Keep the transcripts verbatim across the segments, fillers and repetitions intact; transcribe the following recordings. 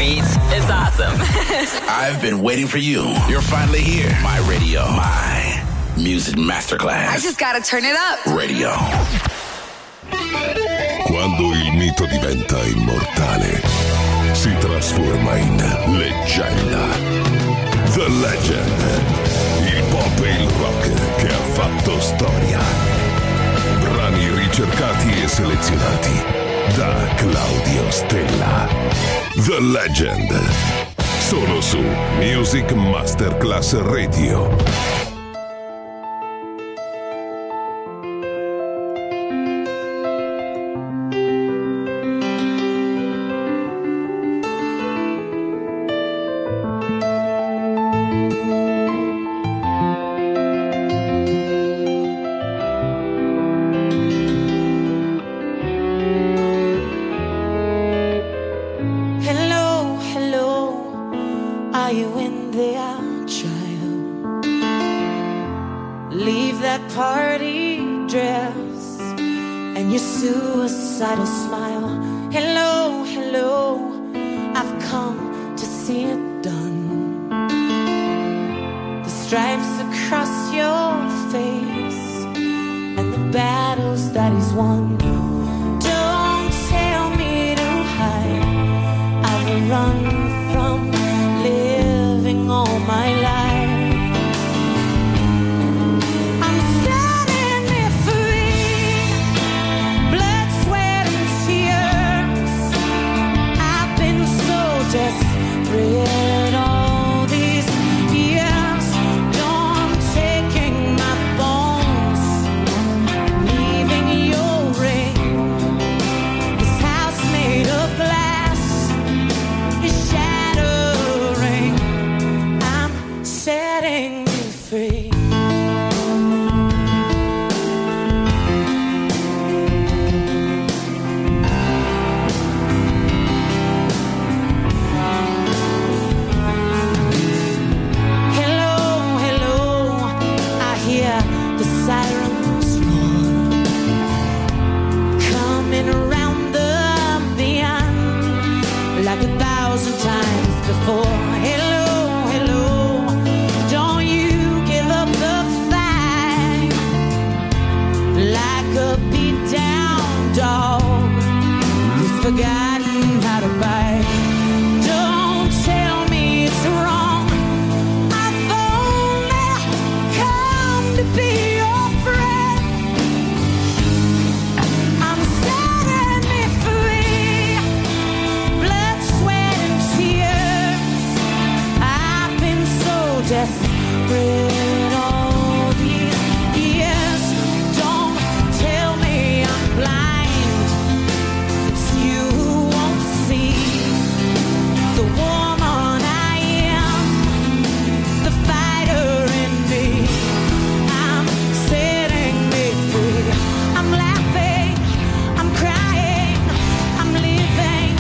beats. It's awesome. I've been waiting for you. You're finally here. My radio. My music masterclass. I just gotta turn it up. Radio. Quando il mito diventa immortale, si trasforma in leggenda. The Legend. Il pop e il rock che ha fatto storia. Brani ricercati e selezionati da Claudio Stella. The Legend. Solo su Music Masterclass Radio.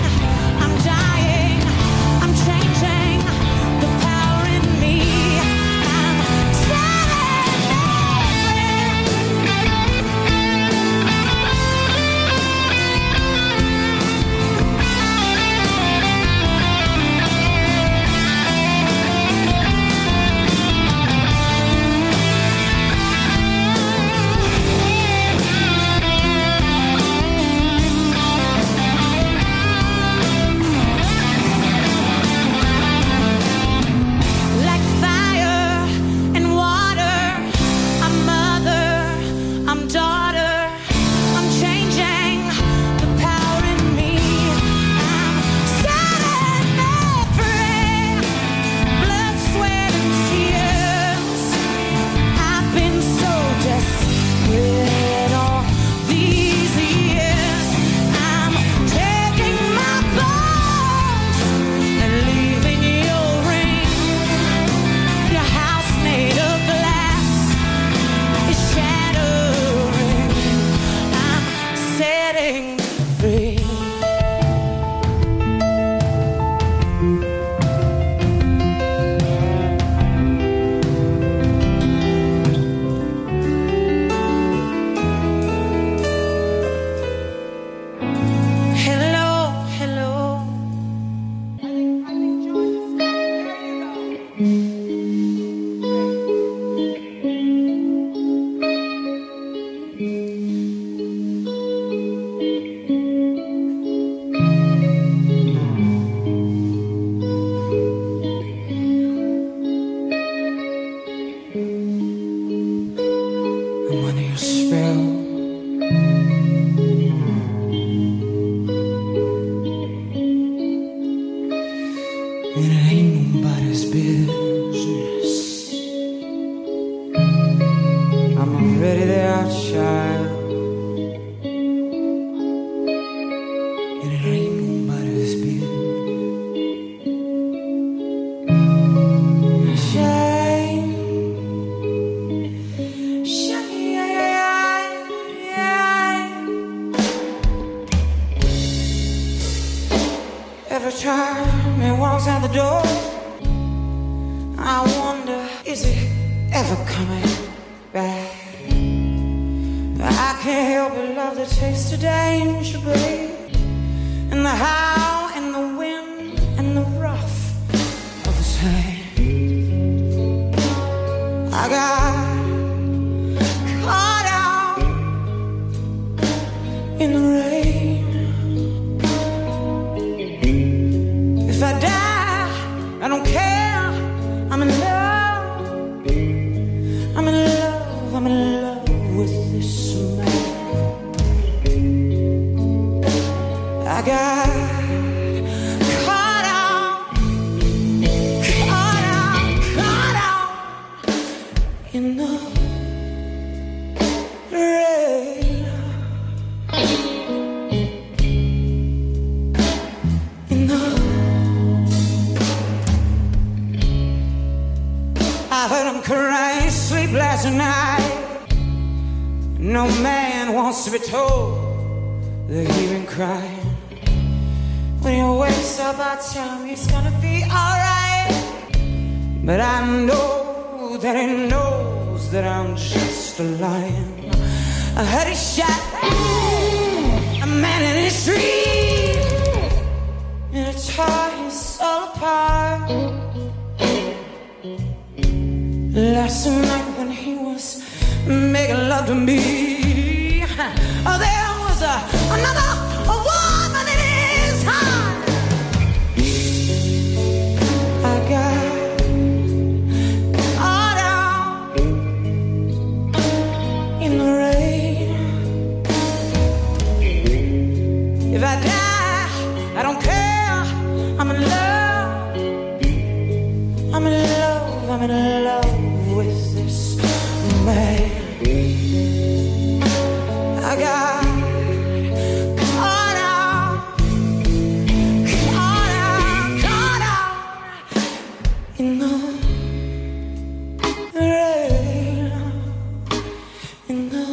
I'm changing the power in me. and it ain't nobody's business. I'm already there, child, and it ain't nobody's business. Shame, shame. Every time he walks out the door, I wonder, is he ever coming back? I can't help but love the taste of danger, babe, and the howl and the wind and the rough of his hand. I got caught out in the rain. If I die, I don't care. I'm in love. I'm in love. I'm in love with this man. I got caught out, caught out, caught out in the rain. In the I heard him crying sleep last night. No man wants to be told that he's been crying. When he wakes up, I tell him he's gonna be alright. But I know that he knows that I'm just a lion. I heard he shot a man in the street, and it tore his soul apart. Last night when he was making love to me, oh, there was a, another a woman in his heart. I got caught out in the rain. If I die, I don't care. I'm in love. I'm in love. I'm in love with this man. I got caught out, caught out, caught out in the rain, in the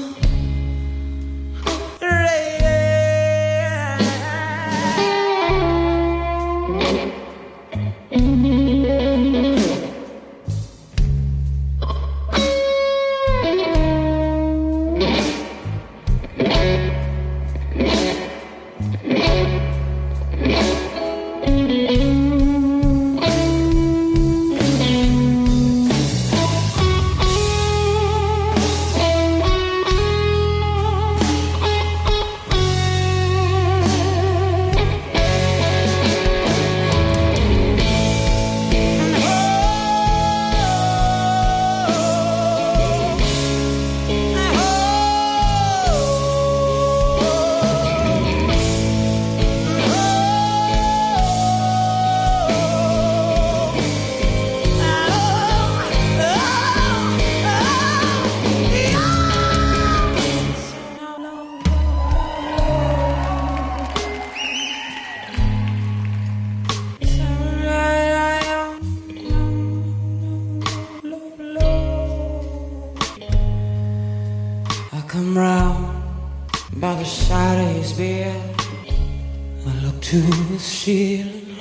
come round by the side of his bed. I look to the ceiling.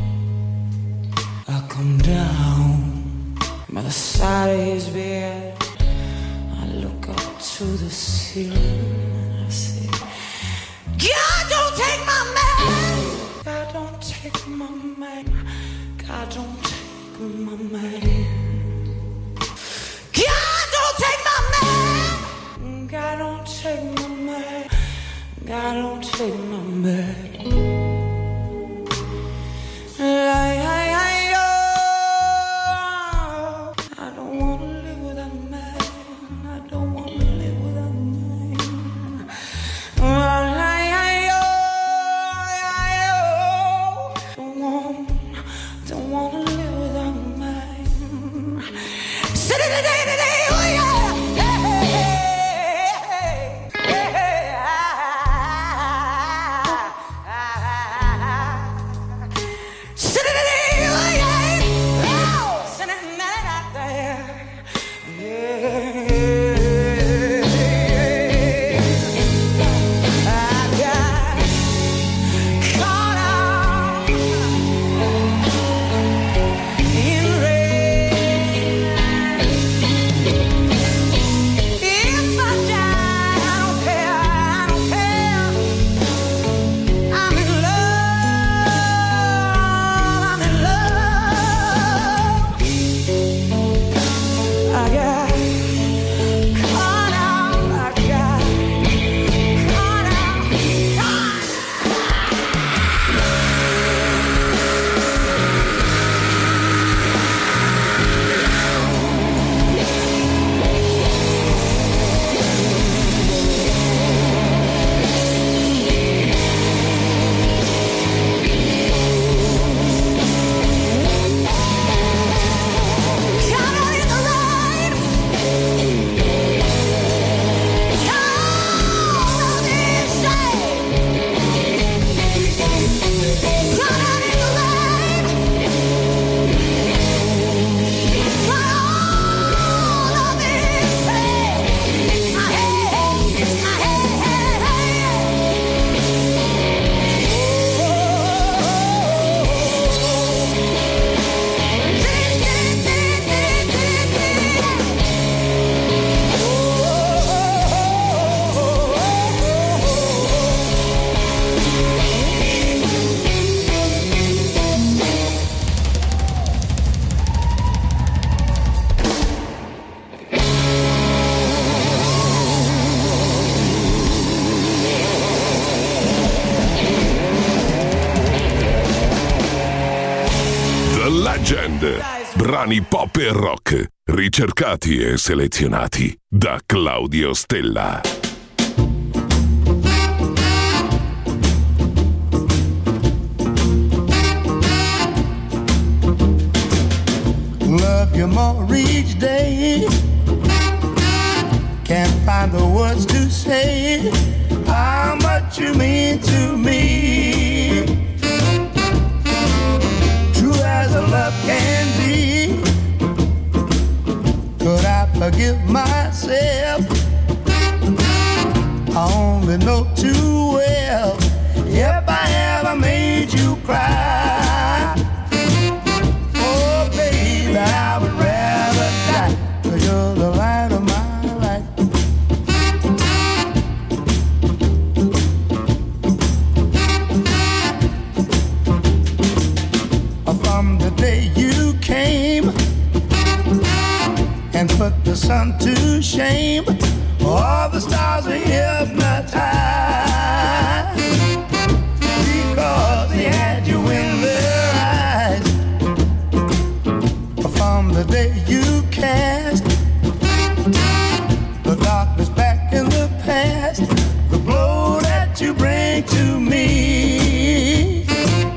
I come down by the side of his bed. I look up to the ceiling and I say, God, don't take my man. God, don't take my man. God, don't take my man. God, don't take my man. God, don't take my man. God, don't take my man. I, I, I, oh, I don't want to live without a man. I don't want to live without a man. Well, I, I, oh, I, oh, don't want, don't want The Legend. Brani pop e rock, ricercati e selezionati da Claudio Stella. Love you more each day. Can't find the words to say how much you mean to me. True as a love can be. Could I forgive myself? I only know too well if I ever made you cry. Oh, baby, I would rather die, 'cause you're the light of my life. From the day you came and put the sun to shame, all the stars are hypnotized because they had you in their eyes. From the day you cast the darkness back in the past, the glow that you bring to me,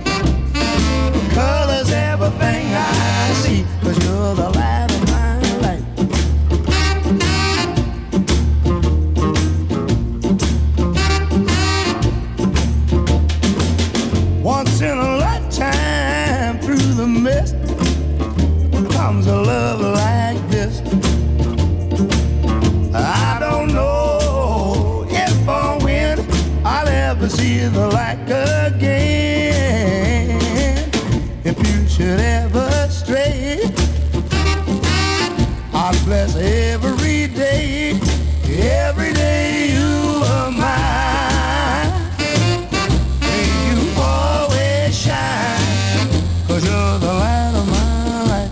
colors everything I see, 'cause you're the light of my life. Once in a lifetime, through the mist comes a love like this. I don't know if or when I'll ever see the like again. If you should ever stray, I'd bless every day, every day you are mine. May you always shine, 'cause you're the light of my life.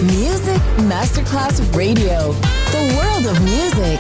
Music Masterclass Radio. The world of music.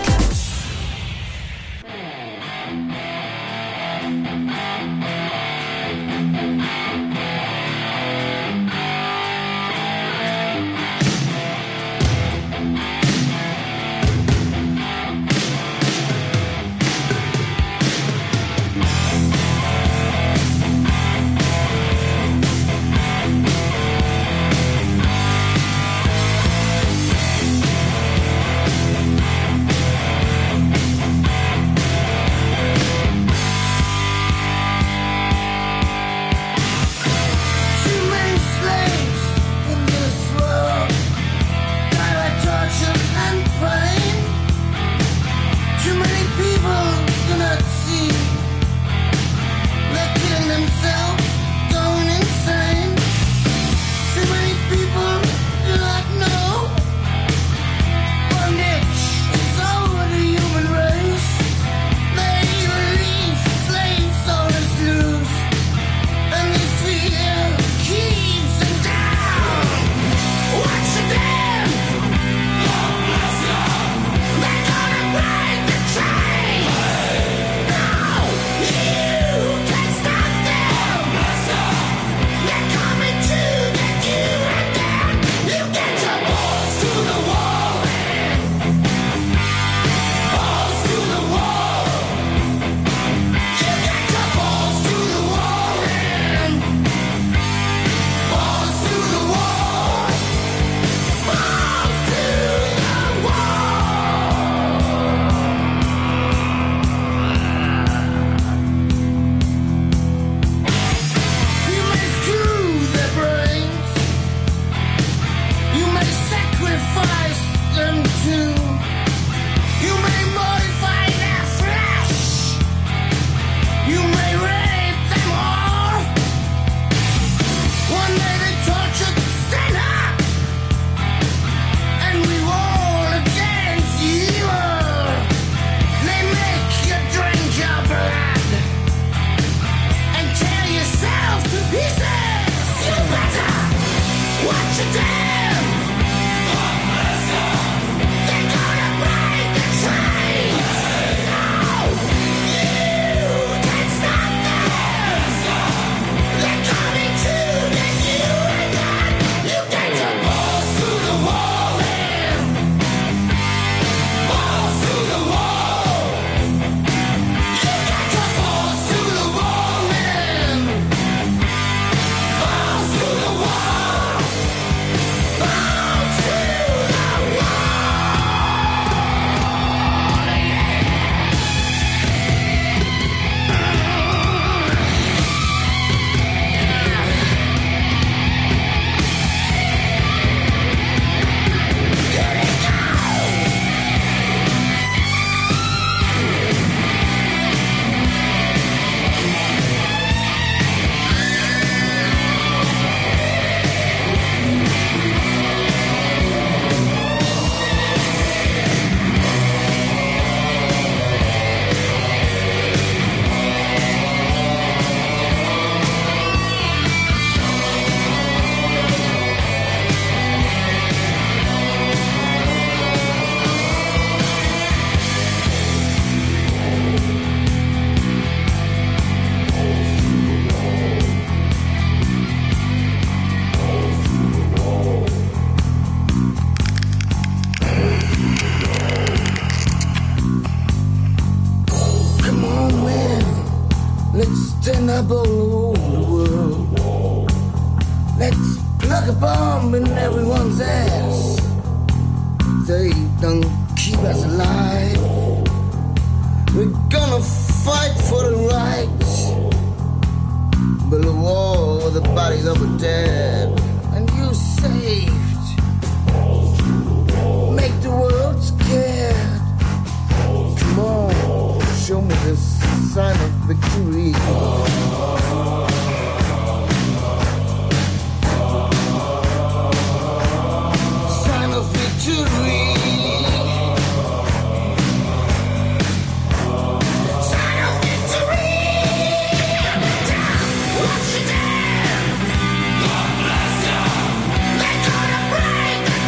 Break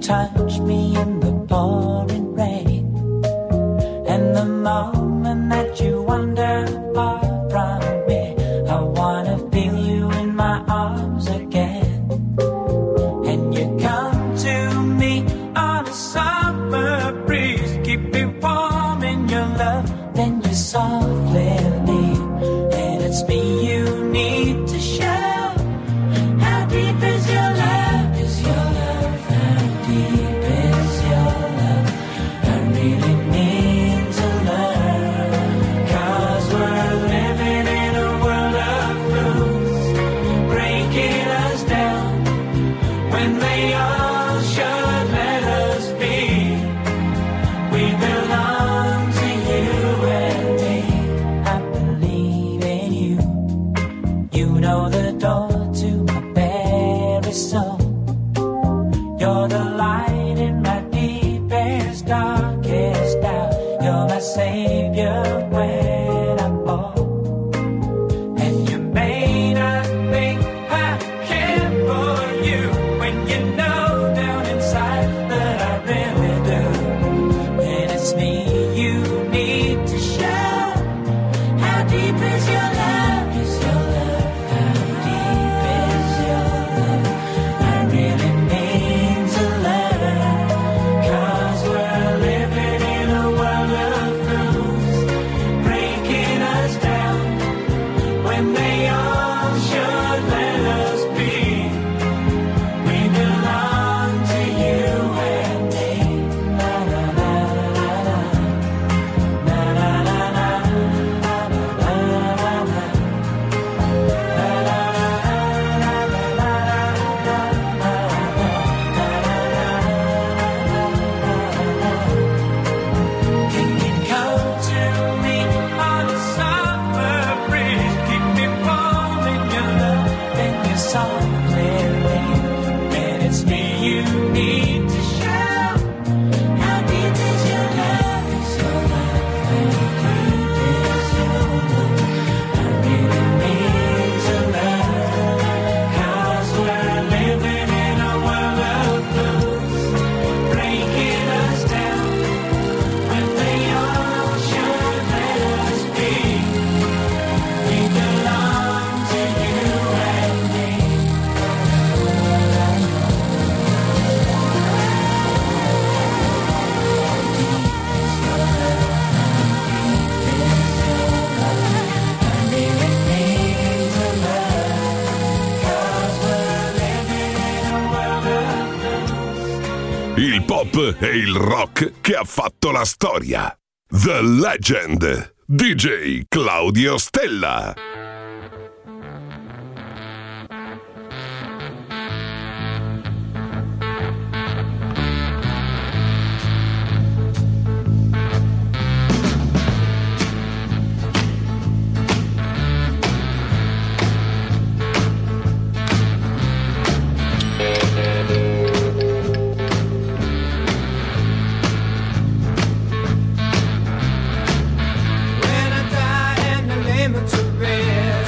touch me in the pouring rain, and the moment that you wander far from me, I wanna feel you in my arms again. And you come to me on a summer breeze, keep me warm in your love, then you softly leave, and it's me you need to show. How deep is your love? Is your love? How deep is your love? I really need to learn, 'cause we're living in a world of rules, breaking us down when they all should let us be. We belong to you and me. I believe in you. You know the door to my very soul. You're the light in my deepest, darkest doubt. You're my savior when I fall. And you may not think I care for you, when you know down inside that I really do. And it's me you need to show. How deep is your love? Is your love? How deep is your love? I really need to learn, 'cause we're living in a world of rules, breaking us down when they all should let us be. We belong to you and me. Na na na na na. Na na na na. Na na na na. Na na na na na. Can you come to me on a summer breeze, keep me warm in your love, then you softly leave, and it's me you need to show. How deep is your love? Is your love? How deep is your love? I really need to learn, 'cause we're living in a world of rules, breaking us down when they all should let us be. We belong to you and me. Il pop e il rock che ha fatto la storia. The Legend. D J Claudio Stella. When I die and the name of Terrell,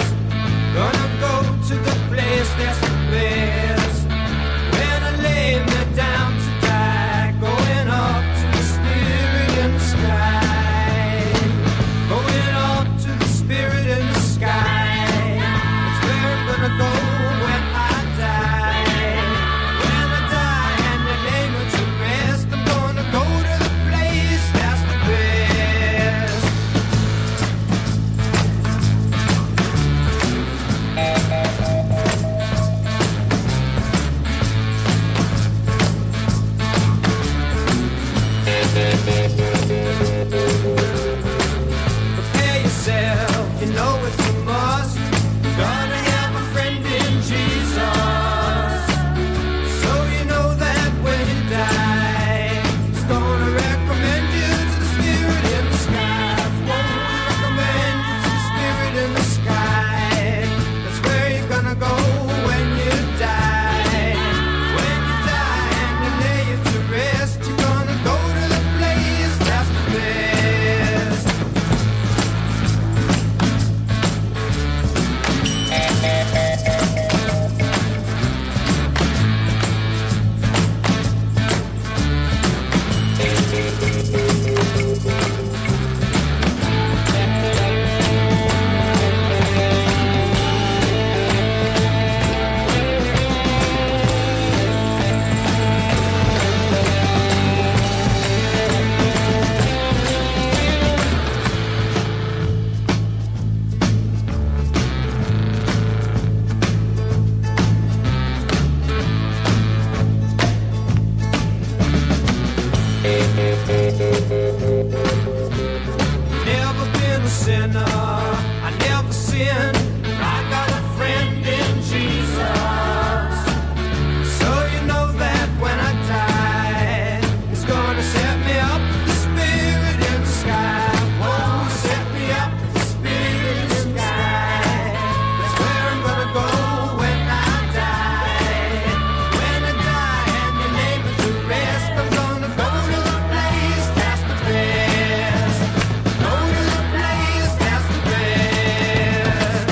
sinner. I never sinned. I got a friend in Jesus. So you know that when I die, He's gonna set me up, the Spirit in the sky. Oh, set me up, the Spirit in the sky. That's where I'm gonna go when I die. When I die and your name is to rest, I'm gonna go to the place that's the best. Go to the place that's the best.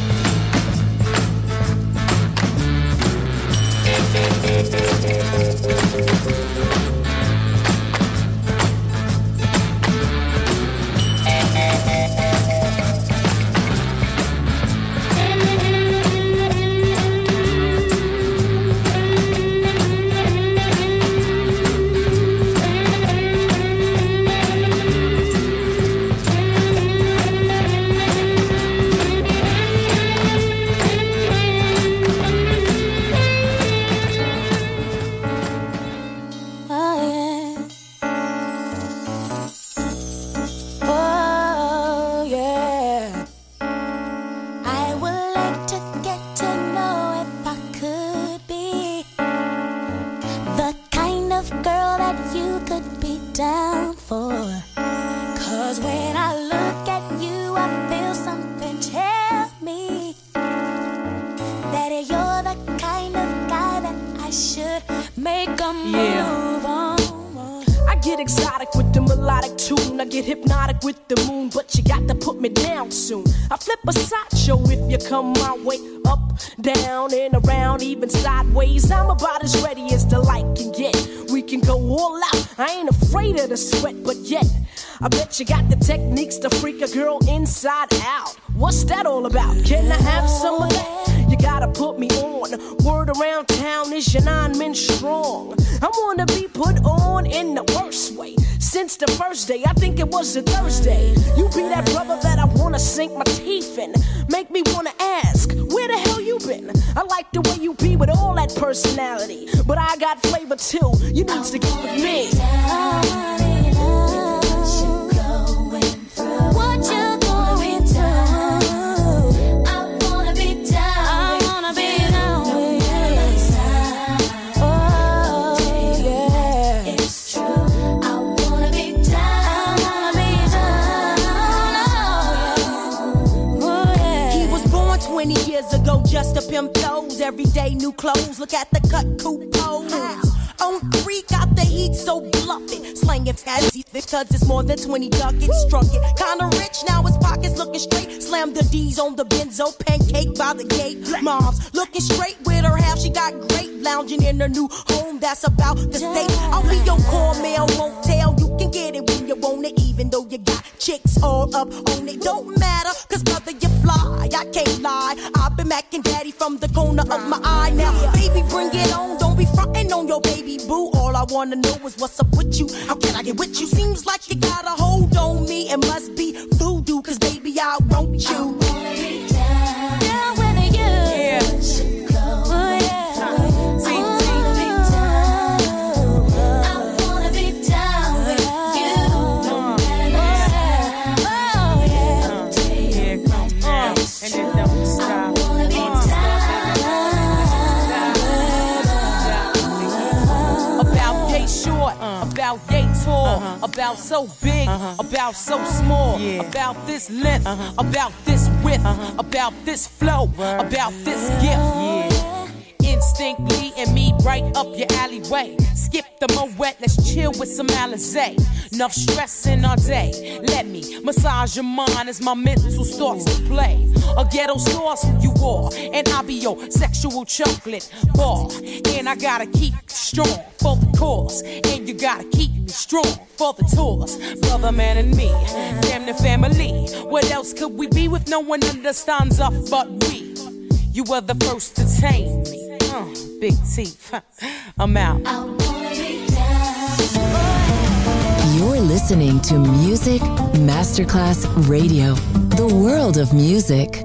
Oh yeah. Oh yeah. I would like to get to know if I could be the kind of girl that you could be down for. Cause when I look at you, I feel something tell me that you're the kind of guy that I should make a move Yeah. on. I get exotic with the melodic tune. I get hypnotic with the moon, but you got to put me down soon. I flip a sideshow if you come my way. Up, down, and around, even sideways. I'm about as ready as the light can get. We can go all out. I ain't afraid of the sweat, but yet I bet you got the techniques to freak a girl inside out. What's that all about? Can I have some of that? You gotta put me on. Word around town is your nine men strong. I wanna be put on in the worst way. Since the first day, I think it was a Thursday. You be that brother that I wanna sink my teeth in. Make me wanna ask, where the hell you been? I like the way you be with all that personality. But I got flavor too. You need to get with me. What you going through? I wanna be down. I wanna be down with you. Oh yeah, it's true. I wanna be down. I wanna be down. Oh yeah. He was born twenty years ago, just to pimp toes. Every day new clothes, look at the cut, cool pose. On three, got the heat, so bluff it. Slang it as he because it's more than twenty ducats. Struck it, kinda rich, now his pockets looking straight. Slam the D's on the benzo, pancake by the gate. Mom's looking straight with her half, she got great. Lounging in her new home, that's about the state. I'll be your cornmeal, won't tell. You can get it when you want it, even though you got chicks all up on it. Don't matter, cause brother, you fly, I can't lie. I've been macking daddy from the corner of my eye. Now, baby, bring it on, don't be frontin' on your baby boo. All I wanna know is what's up with you. How can I get with you? Seems like you got a hold on me. It must be voodoo, cause baby, I want you. I wanna be down, down with you. Yeah. Oh yeah. And it don't stop. About yay short, uh. about yay tall, uh-huh. about so big, uh-huh. about so small, yeah. about this length, uh-huh. about this width, uh-huh. about this flow, Word. About this gift. Yeah. Instinctly and me right up your alleyway. Skip the Moet, let's chill with some Alizé. Enough stressing all day. Let me massage your mind as my mental starts to play. A ghetto sauce you are, and I'll be your sexual chocolate bar. And I gotta keep strong for the cause, and you gotta keep me strong for the tours. Brother, man, and me, damn the family. What else could we be with no one understands us but we? You were the first to tame me. Uh, big teeth. I'm out. You're listening to Music Masterclass Radio, the world of music.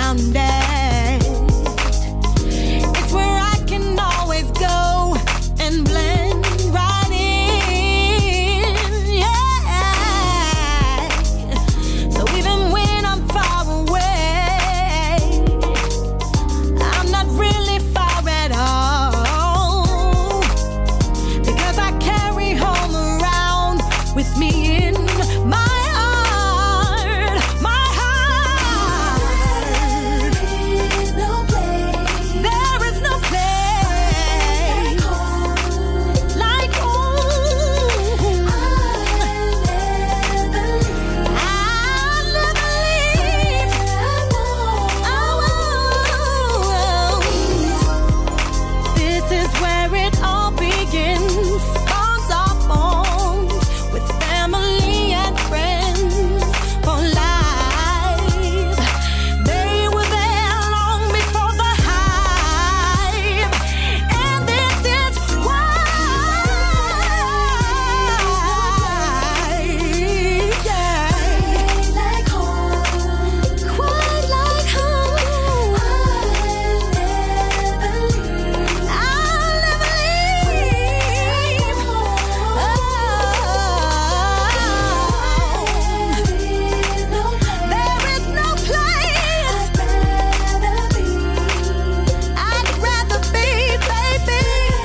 surrounded. It's where I can always go and blend right in. Yeah. So even when I'm far away, I'm not really far at all, because I carry home around with me in my heart, my heart. There is no place, there is no place like home. I'll never leave. Oh, this is where it all begins. Bonds are formed with family and friends for life. They were there long before the hype, and this is why, yeah, like home, quite like home. I'll never leave. There is no place I'd rather be, baby.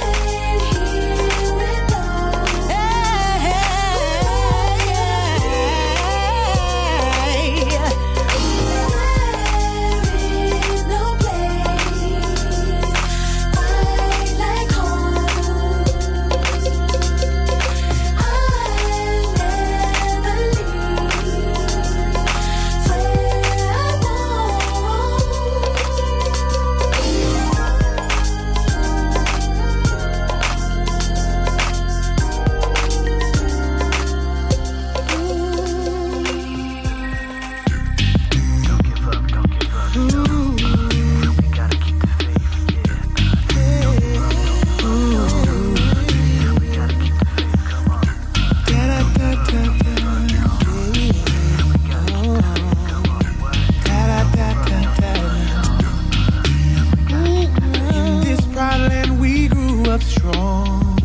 In this proud land we grew up strong.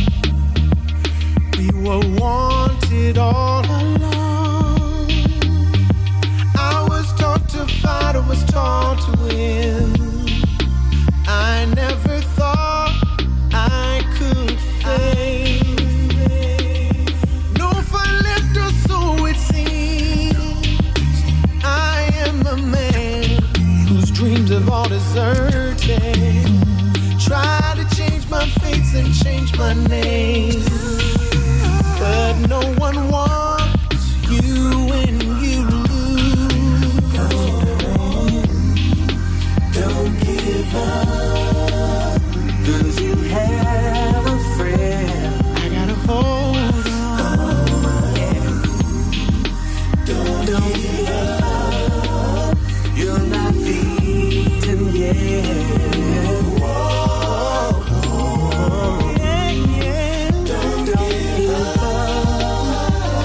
We were wanted all along. I was taught to fight, I was taught to win. I never thought I could fail. No fight left, or so it seems. I am a man whose dreams have all deserted. Try to change my face and change my name, but no one wants you when you lose. Don't give up, 'cause you have a friend. I gotta hold on. Yeah. Don't, Don't give up, you're not beaten yet. Whoa, yeah, yeah. Don't, Don't give up,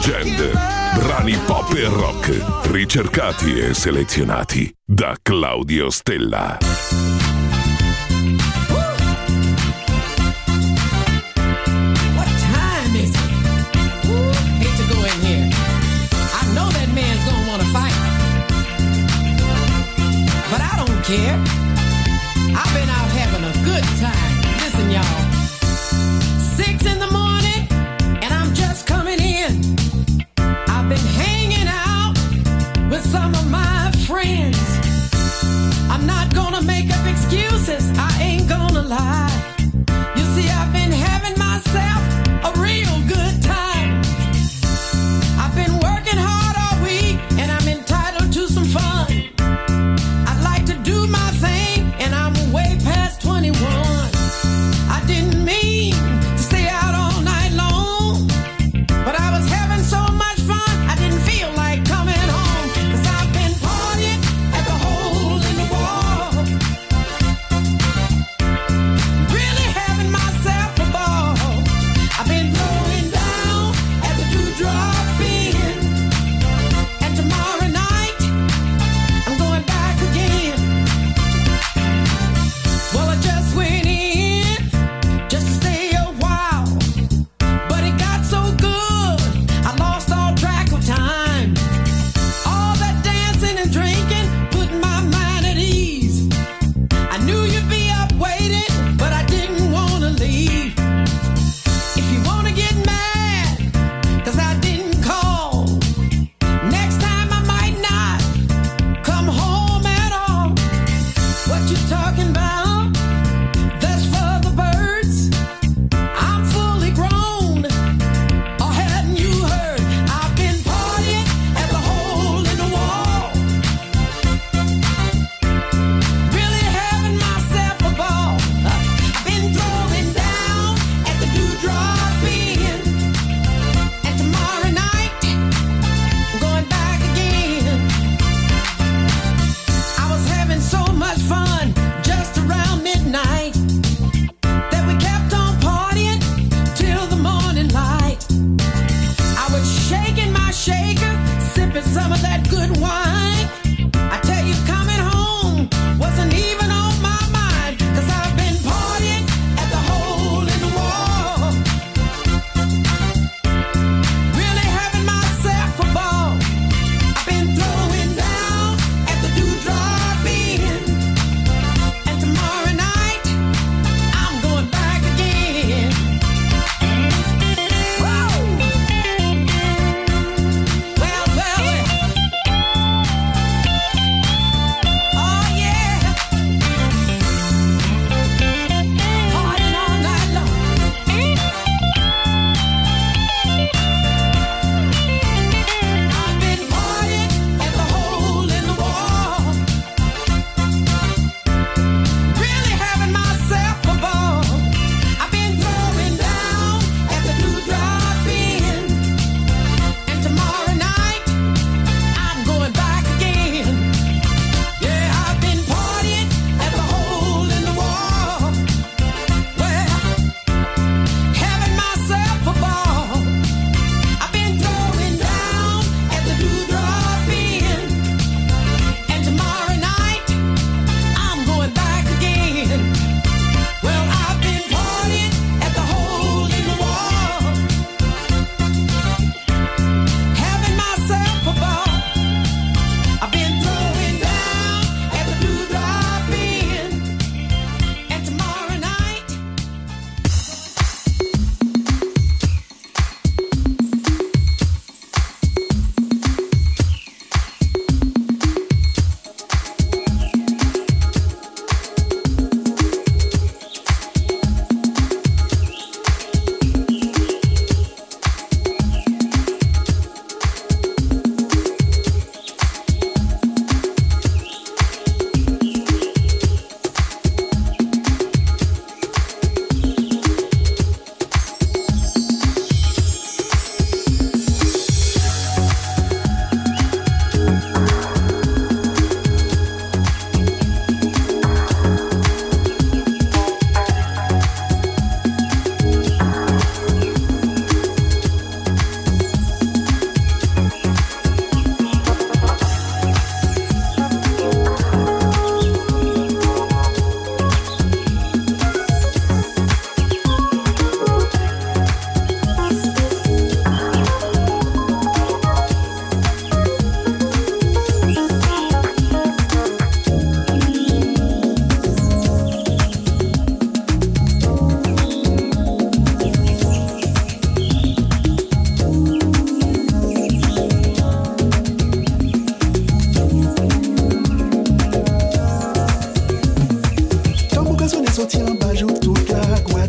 Legend. Brani pop e rock, ricercati e selezionati da Claudio Stella. What time is it? Ooh, hate to go in here. I know that man's gonna wanna fight, but I don't care. I've been out having a good time. Listen, y'all. Six in the morning, and I'm just coming in. I've been hanging out with some of my friends. I'm not gonna make a big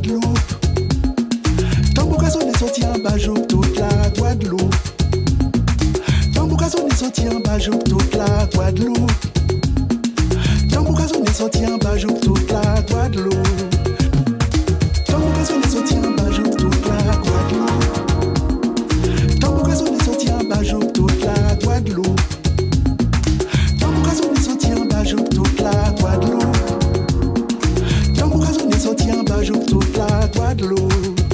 Guadeloupe. Tambour qu'a sonné sorti en Bajou, toute la Guadeloupe. Tambour qu'a sonné sorti en Bajou, toute la Guadeloupe. Tambour qu'a sonné sorti en Bajou, toute la Guadeloupe. Tambour qu'a sonné sorti en Bajou, toute la Guadeloupe. Tambour qu'a sonné sorti en Bajou, toute la Guadeloupe. Tambour qu'a sonné sorti en Bajou, toute la Guadeloupe. Tambour qu'a sonné sorti en Bajou, toute la Guadeloupe.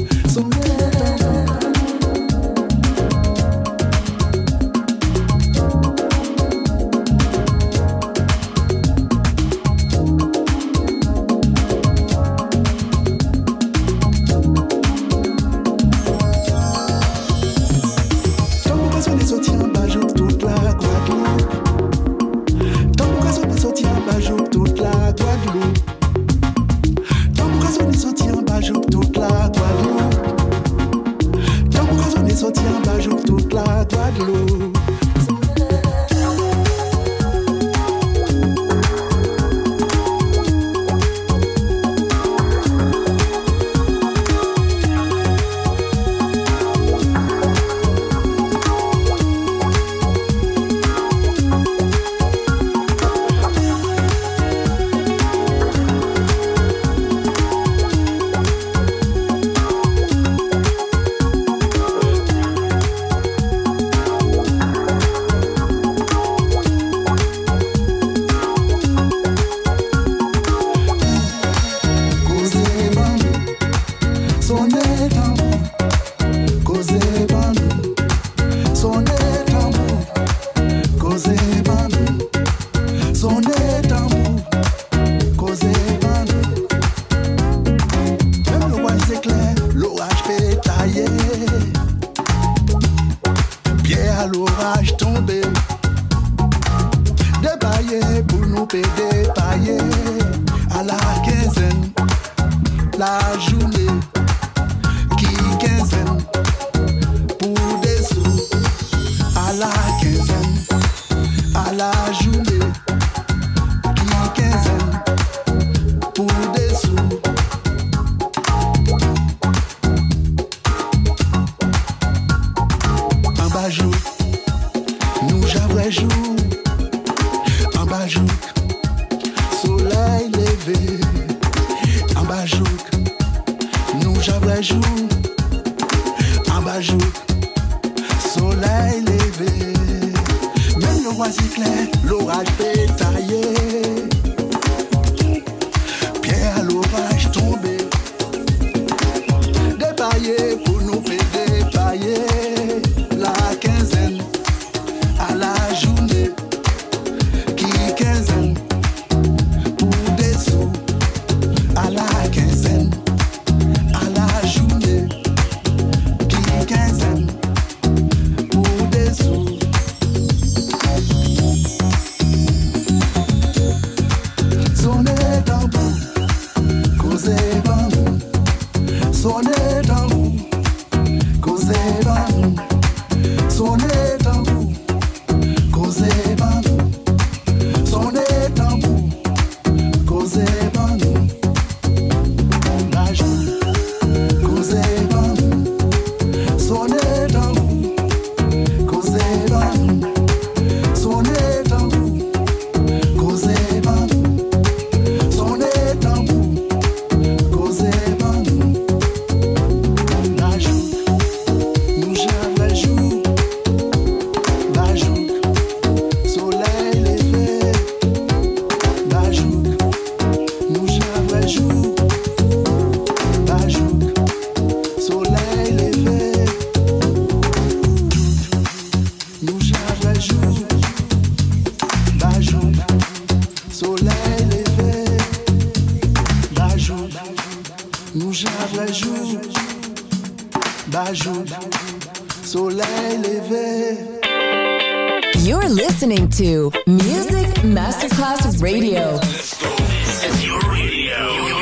You're listening to Music Masterclass Radio. This is your radio.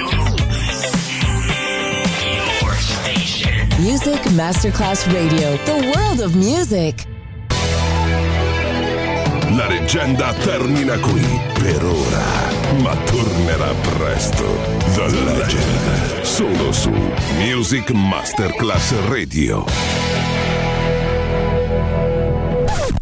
Your station. Music Masterclass Radio. The world of music. La leggenda termina qui per ora, ma tornerà presto. The Legend Solo su Music Masterclass Radio.